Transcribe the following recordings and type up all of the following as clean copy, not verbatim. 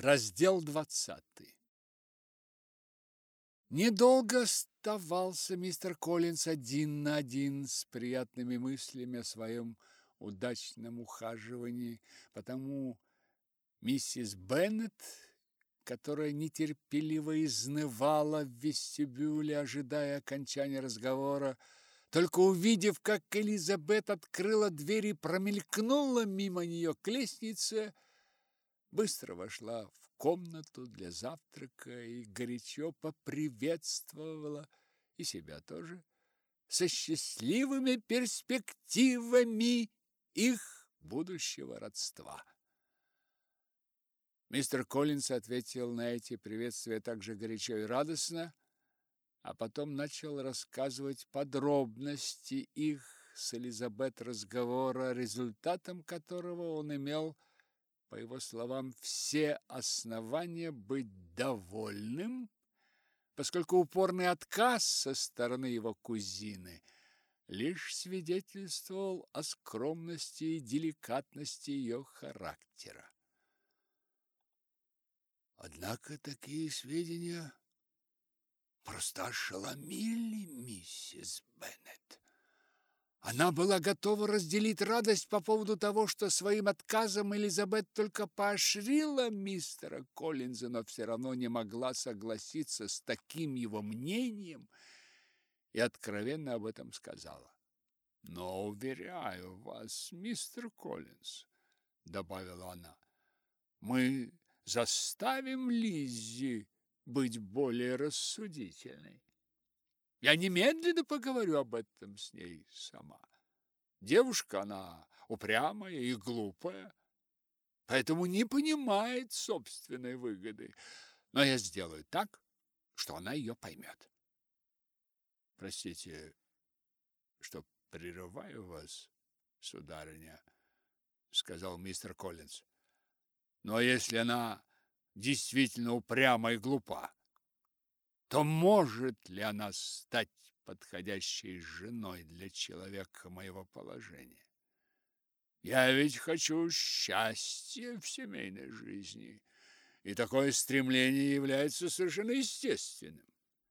Раздел 20. Недолго оставался мистер Коллинс один на один с приятными мыслями о своем удачном ухаживании, потому миссис Беннет, которая нетерпеливо изнывала в вестибюле, ожидая окончания разговора, только увидев, как Элизабет открыла дверь и промелькнула мимо нее к лестнице, быстро вошла в комнату для завтрака и горячо поприветствовала и себя тоже со счастливыми перспективами их будущего родства. Мистер Коллинс ответил на эти приветствия так же горячо и радостно, а потом начал рассказывать подробности их с Элизабет разговора, результатом которого он имел, по его словам, все основания быть довольным, поскольку упорный отказ со стороны его кузины лишь свидетельствовал о скромности и деликатности ее характера. Однако такие сведения просто ошеломили миссис Беннет. Она была готова разделить радость по поводу того, что своим отказом Элизабет только поощрила мистера Коллинза, но все равно не могла согласиться с таким его мнением и откровенно об этом сказала. «Но, уверяю вас, мистер Коллинз, — добавила она, — мы заставим Лиззи быть более рассудительной. Я немедленно поговорю об этом с ней сама. Девушка она упрямая и глупая, поэтому не понимает собственной выгоды. Но я сделаю так, что она ее поймет. Простите, что прерываю вас, сударыня, сказал мистер Коллинз. Но если она действительно упряма и глупа, то может ли она стать подходящей женой для человека моего положения? Я ведь хочу счастья в семейной жизни, и такое стремление является совершенно естественным.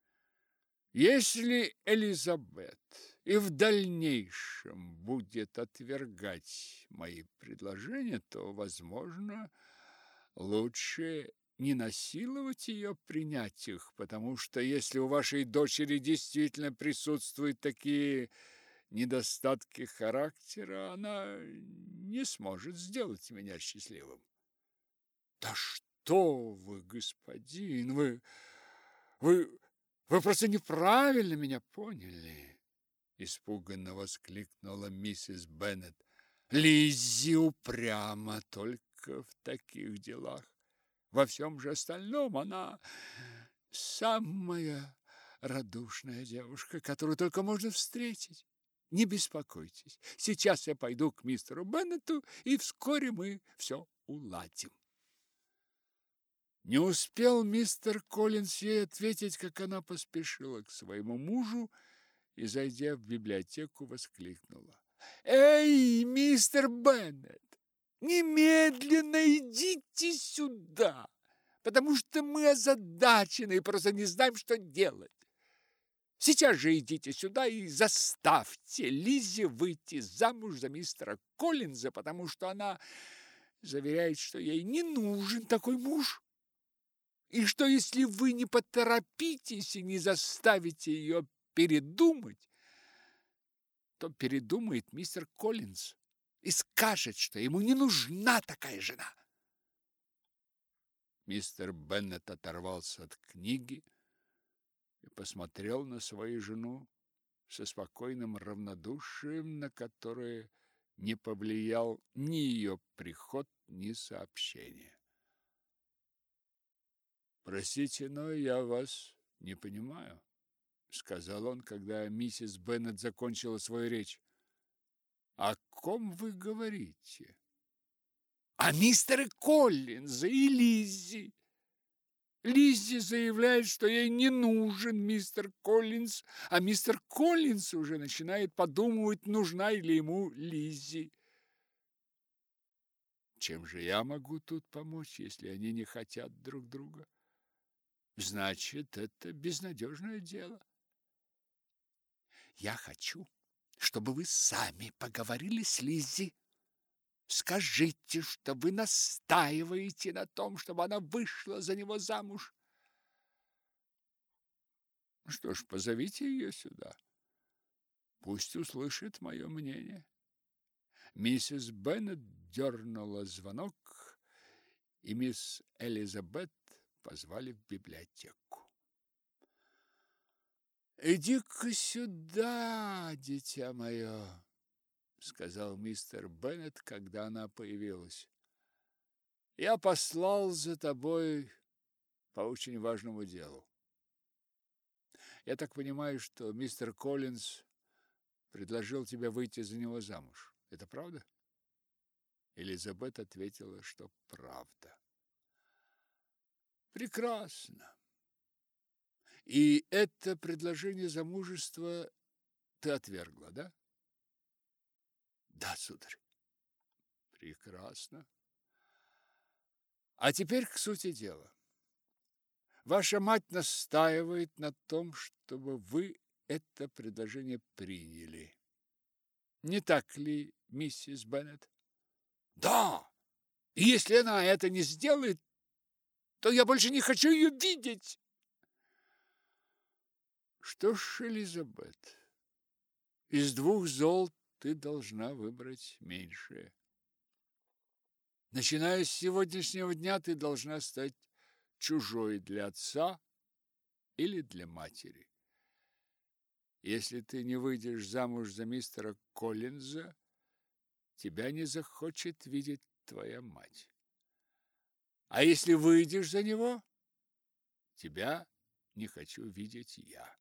Если Элизабет и в дальнейшем будет отвергать мои предложения, то, возможно, лучше не насиловать ее принять их, потому что если у вашей дочери действительно присутствуют такие недостатки характера, она не сможет сделать меня счастливым. Да что вы, господин, вы просто неправильно меня поняли, испуганно воскликнула миссис Беннет. Лиззи упряма только в таких делах. Во всем же остальном она самая радушная девушка, которую только можно встретить. Не беспокойтесь. Сейчас я пойду к мистеру Беннету, и вскоре мы все уладим. Не успел мистер Коллинс ей ответить, как она поспешила к своему мужу и, зайдя в библиотеку, воскликнула: «Эй, мистер Беннет! Немедленно идите сюда, потому что мы озадачены и просто не знаем, что делать. Сейчас же идите сюда и заставьте Лиззи выйти замуж за мистера Коллинза, потому что она заверяет, что ей не нужен такой муж, и что если вы не поторопитесь и не заставите ее передумать, то передумает мистер Коллинз и скажет, что ему не нужна такая жена». Мистер Беннет оторвался от книги и посмотрел на свою жену со спокойным равнодушием, на которое не повлиял ни ее приход, ни сообщение. «Простите, но я вас не понимаю», — сказал он, когда миссис Беннет закончила свою речь. «О ком вы говорите?» «О мистере Коллинзе и Лиззи. Лиззи заявляет, что ей не нужен мистер Коллинз, а мистер Коллинз уже начинает подумывать, нужна ли ему Лиззи». чем же я могу тут помочь, если они не хотят друг друга? Значит, это безнадежное дело. Я хочу, чтобы вы сами поговорили с Лиззи. Скажите, что вы настаиваете на том, чтобы она вышла за него замуж. Что ж, позовите ее сюда. Пусть услышит мое мнение. Миссис Беннет дернула звонок, и мисс Элизабет позвали в библиотеку. «Иди-ка сюда, дитя мое», — сказал мистер Беннет, когда она появилась. «Я послал за тобой по очень важному делу. Я так понимаю, что мистер Коллинз предложил тебе выйти за него замуж. Это правда?» Элизабет ответила, что правда. «Прекрасно. И это предложение замужества ты отвергла, да?» «Да, сударь». «Прекрасно. А теперь к сути дела. Ваша мать настаивает на том, чтобы вы это предложение приняли. Не так ли, миссис Беннет?» «Да! И если она это не сделает, то я больше не хочу ее видеть!» «Что ж, Элизабет, из двух зол ты должна выбрать меньшее. Начиная с сегодняшнего дня ты должна стать чужой для отца или для матери. Если ты не выйдешь замуж за мистера Коллинза, тебя не захочет видеть твоя мать. А если выйдешь за него, тебя не хочу видеть я».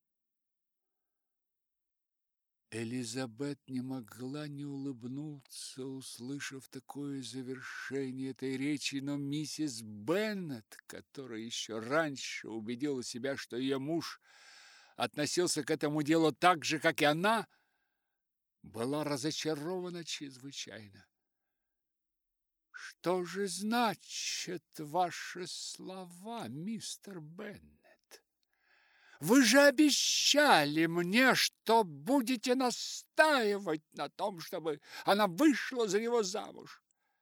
Элизабет не могла не улыбнуться, услышав такое завершение этой речи, но миссис Беннет, которая еще раньше убедила себя, что ее муж относился к этому делу так же, как и она, была разочарована чрезвычайно. «Что же значат ваши слова, мистер Беннет? Вы же обещали мне, что будете настаивать на том, чтобы она вышла за него замуж».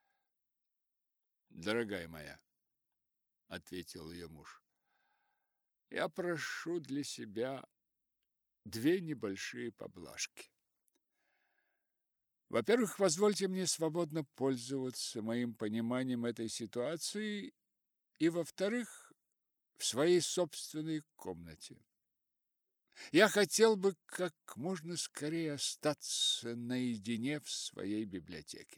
«Дорогая моя», — ответил ее муж, — «я прошу для себя две небольшие поблажки. Во-первых, позвольте мне свободно пользоваться моим пониманием этой ситуации, и, во-вторых, в своей собственной комнате. Я хотел бы как можно скорее остаться наедине в своей библиотеке».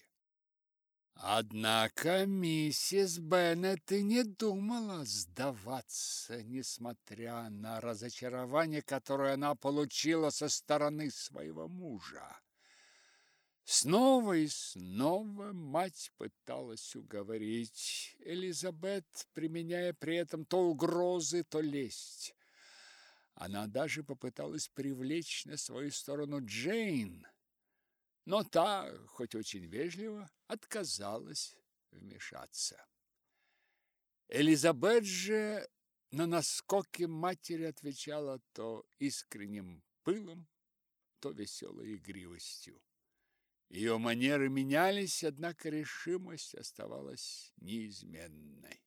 Однако миссис Беннет и не думала сдаваться, несмотря на разочарование, которое она получила со стороны своего мужа. Снова и снова мать пыталась уговорить Элизабет, применяя при этом то угрозы, то лесть. Она даже попыталась привлечь на свою сторону Джейн, но та, хоть очень вежливо, отказалась вмешаться. Элизабет же на наскоки матери отвечала то искренним пылом, то веселой игривостью. Ее манеры менялись, однако решимость оставалась неизменной.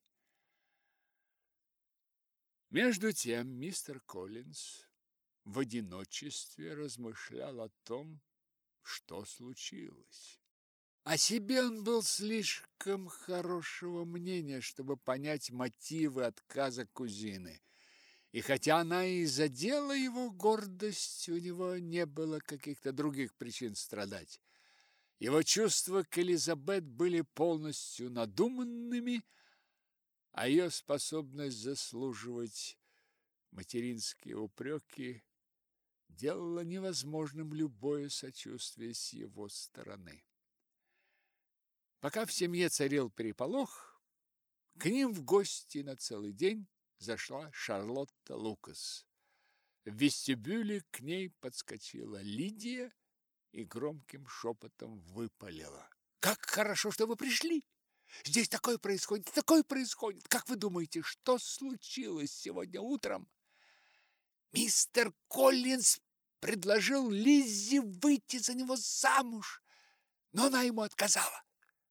Между тем мистер Коллинз в одиночестве размышлял о том, что случилось. О себе он был слишком хорошего мнения, чтобы понять мотивы отказа кузины. И хотя она и задела его гордость, у него не было каких-то других причин страдать. Его чувства к Элизабет были полностью надуманными, а ее способность заслуживать материнские упреки делала невозможным любое сочувствие с его стороны. Пока в семье царил переполох, к ним в гости на целый день зашла Шарлотта Лукас. В вестибюле к ней подскочила Лидия и громким шепотом выпалила: «Как хорошо, что вы пришли! Здесь такое происходит. Как вы думаете, что случилось сегодня утром? Мистер Коллинз предложил Лиззи выйти за него замуж, но она ему отказала.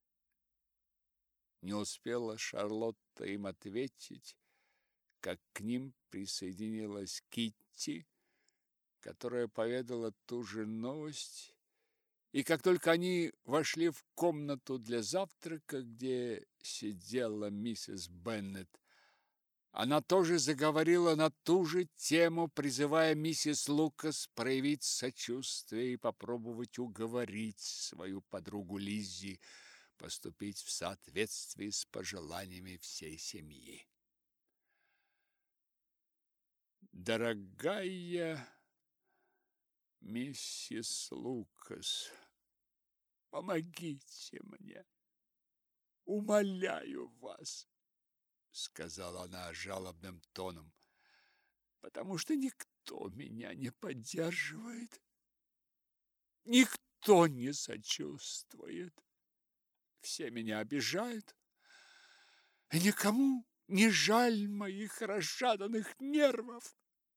Не успела Шарлотта им ответить, как к ним присоединилась Китти, которая поведала ту же новость. И как только они вошли в комнату для завтрака, где сидела миссис Беннет, она тоже заговорила на ту же тему, призывая миссис Лукас проявить сочувствие и попробовать уговорить свою подругу Лиззи поступить в соответствии с пожеланиями всей семьи. Дорогая миссис Лукас, помогите мне, умоляю вас, сказала она жалобным тоном, потому что никто меня не поддерживает, никто не сочувствует, все меня обижают, и никому не жаль моих расшатанных нервов.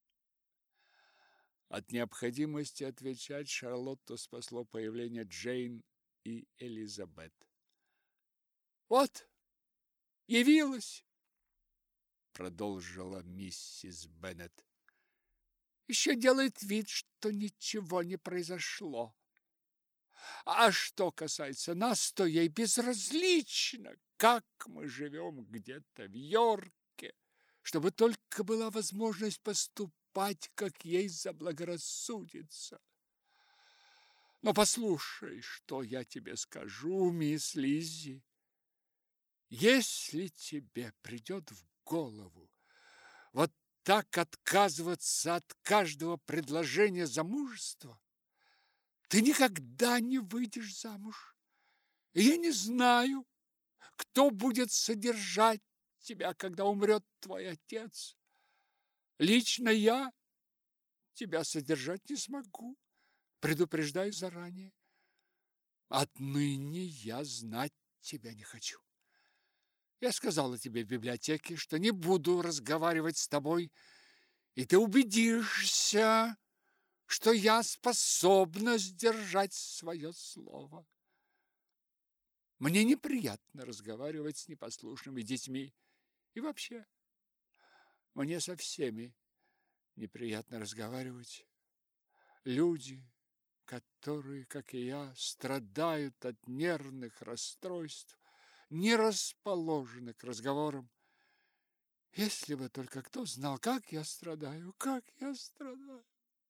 От необходимости отвечать Шарлотту спасло появление Джейн и Элизабет. «Вот, явилась!» — продолжила миссис Беннет. «Еще делает вид, что ничего не произошло. А что касается нас, то ей безразлично, как мы живем где-то в Йорке, чтобы только была возможность поступать, как ей заблагорассудится. Но послушай, что я тебе скажу, мисс Лиззи. Если тебе придет в голову вот так отказываться от каждого предложения замужества, ты никогда не выйдешь замуж. И я не знаю, кто будет содержать тебя, когда умрет твой отец. Лично я тебя содержать не смогу, предупреждаю заранее. Отныне я знать тебя не хочу. Я сказала тебе в библиотеке, что не буду разговаривать с тобой, и ты убедишься, что я способна сдержать свое слово. Мне неприятно разговаривать с непослушными детьми, и вообще, мне со всеми неприятно разговаривать. Люди, которые, как и я, страдают от нервных расстройств, не расположены к разговорам. Если бы только кто знал, как я страдаю, как я страдаю.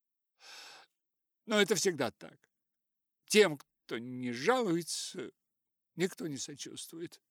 Но это всегда так. Тем, кто не жалуется, никто не сочувствует.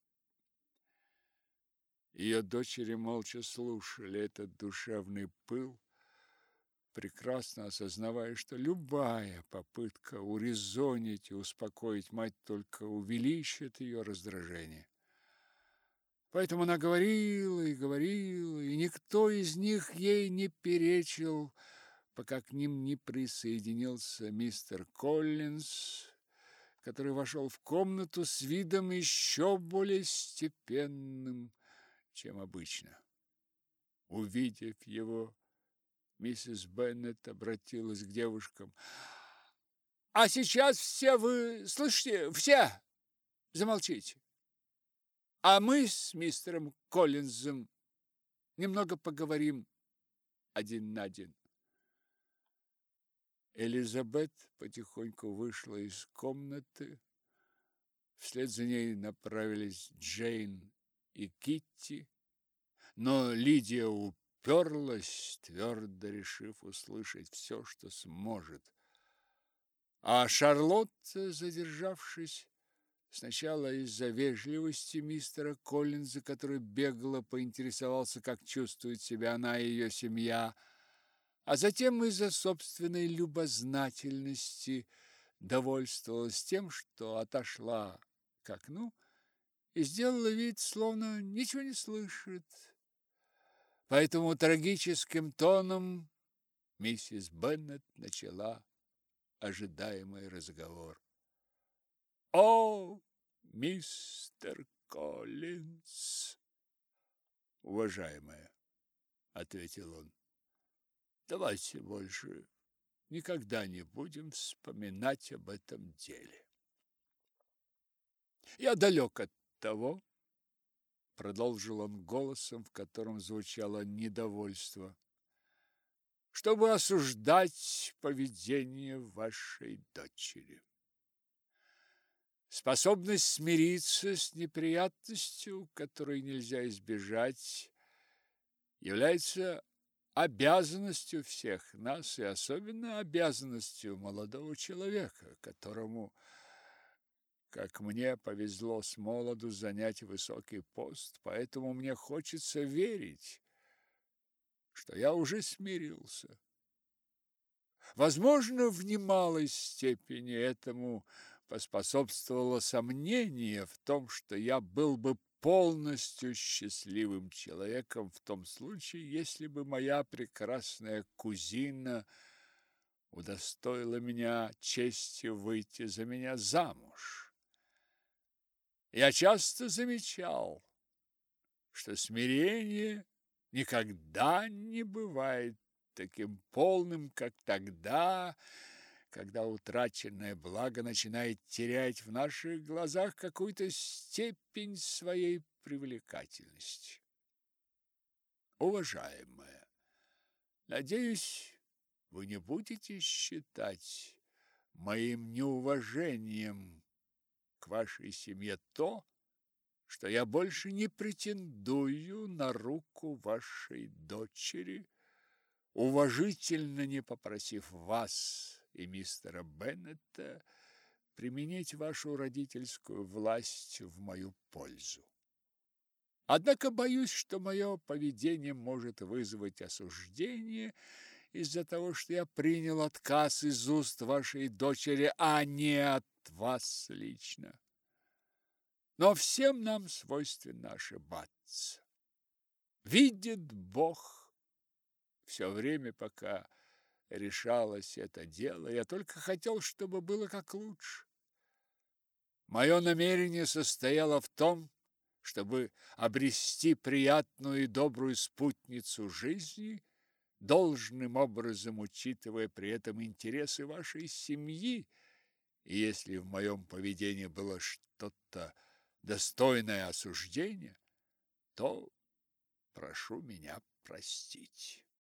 Ее дочери молча слушали этот душевный пыл, прекрасно осознавая, что любая попытка урезонить и успокоить мать только увеличит ее раздражение. Поэтому она говорила, и никто из них ей не перечил, пока к ним не присоединился мистер Коллинз, который вошел в комнату с видом еще более степенным, чем обычно. Увидев его, миссис Беннет обратилась к девушкам. «А сейчас все вы, слышите, все замолчите. А мы с мистером Коллинзом немного поговорим один на один». Элизабет потихоньку вышла из комнаты. Вслед за ней направились Джейн и Китти, но Лидия уперлась, твердо решив услышать все, что сможет. А Шарлотта, задержавшись, сначала из-за вежливости мистера Коллинза, который бегло поинтересовался, как чувствует себя она и ее семья, а затем из-за собственной любознательности довольствовалась тем, что отошла к окну и сделала вид, словно ничего не слышит. Поэтому трагическим тоном миссис Беннет начала ожидаемый разговор. «О, мистер Коллинз. Уважаемая, ответил он, давайте больше никогда не будем вспоминать об этом деле. Я далек от того, продолжил он голосом, в котором звучало недовольство, чтобы осуждать поведение вашей дочери. Способность смириться с неприятностью, которой нельзя избежать, является обязанностью всех нас и особенно обязанностью молодого человека, которому, как мне повезло с молоду занять высокий пост, поэтому мне хочется верить, что я уже смирился. Возможно, в немалой степени этому поспособствовало сомнение в том, что я был бы полностью счастливым человеком в том случае, если бы моя прекрасная кузина удостоила меня чести выйти за меня замуж. Я часто замечал, что смирение никогда не бывает таким полным, как тогда, когда утраченное благо начинает терять в наших глазах какую-то степень своей привлекательности. Уважаемая, надеюсь, вы не будете считать моим неуважением к вашей семье то, что я больше не претендую на руку вашей дочери, уважительно не попросив вас и мистера Беннета применить вашу родительскую власть в мою пользу. Однако боюсь, что мое поведение может вызвать осуждение из-за того, что я принял отказ из уст вашей дочери, а не от вас лично. Но всем нам свойственно ошибаться. Видит Бог, все время, пока решалось это дело, я только хотел, чтобы было как лучше. Мое намерение состояло в том, чтобы обрести приятную и добрую спутницу жизни, должным образом учитывая при этом интересы вашей семьи, и если в моем поведении было что-то достойное осуждения, то прошу меня простить.